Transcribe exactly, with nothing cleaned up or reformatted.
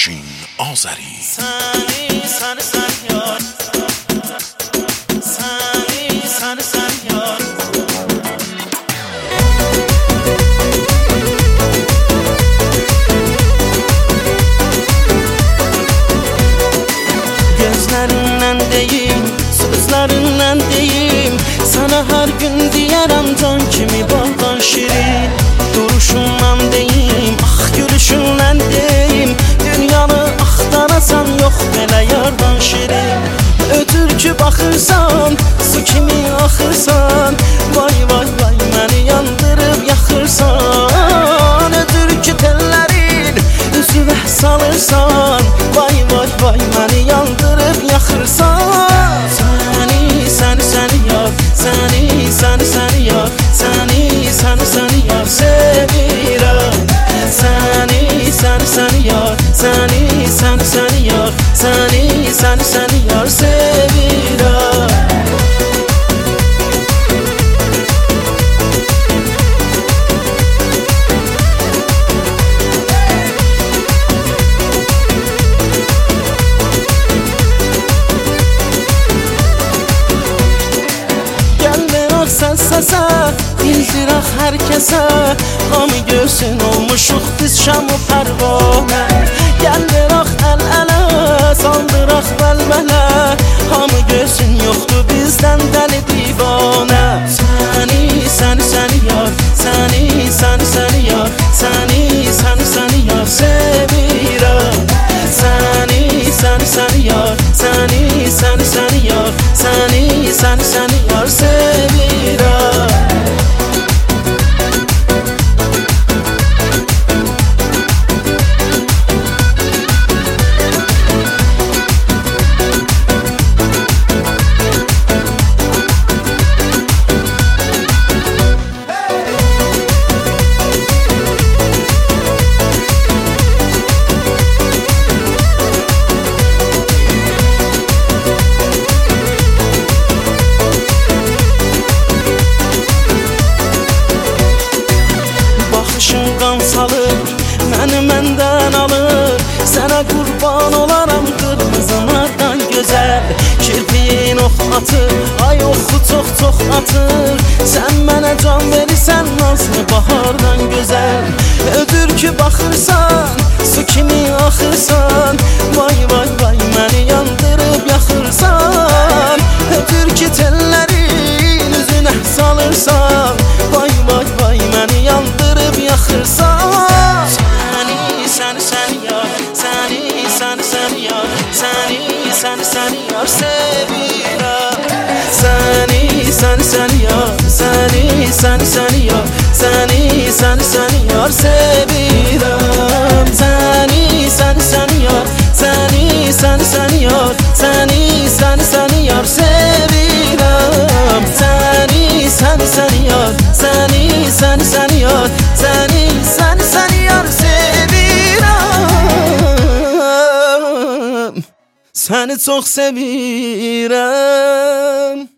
Afşin Azəri. Səni, səni, səni yar, səni, səni, səni yar. Gözlərindən deyim, sözlərindən deyim, sana hər gün deyərəm can kimi baldan şirin. Duruşundan deyim, ah gülüşündən deyim, dünyanı axtarasan yox belə yardan şirin. Ötür ki baxırsan, su kimi axırsan, vay vay vay məni yandırıb yaxırsan. Ötür ki tellərin üzüvə salırsan, vay vay vay məni yandırıb yaxırsan. Səni, səni, səni yar, səni, səni, səni yar, səni, səni, səni yar sevirəm. Səni, səni, səni yar, səni, səni, səni yar, səni, səni, səni yar sevirəm. Səsə, bildirək hər kəsə, hamı görsün olmuşuq biz şam o pərvanə. Gəl verək əl-ələ, saldıraq vəlvələ, hamı görsün yoxdur bizdən dəli divanə. Səni, səni, səni yar, səni, səni, səni yar, səni, səni, səni yar sevirəm. Səni, səni, səni yar, səni, səni, səni yar, səni, səni, səni yar sevirəm. Qan salır, məni məndən alır, sənə qurban olaram qırmızılardan gözəl. Kirpiyin ox atır, ay oxu çox-çox atır, sən mənə can verirsən nazlı bahardan gözəl. Ödür ki baxırsan, su kimi axırsan, vay vay vay məni yandırıb yaxırsan. Ödür ki tellərin üzünə salırsan, vay vay vay məni yandırıb yaxırsan. Səni, səni, səni yar, səni, səni, səni yar, səni, səni, səni yar sevirəm. Səni, səni, səni yar, səni, səni, səni yar, səni, səni, səni yar sevirəm. Səni, səni, səni yar, səni, səni, səni yar, səni, səni, səni yar sevirəm. Səni, səni, səni yar, səni, səni, səni yar, səni, səni, səni yar sevirəm. Səni çox sevirəm.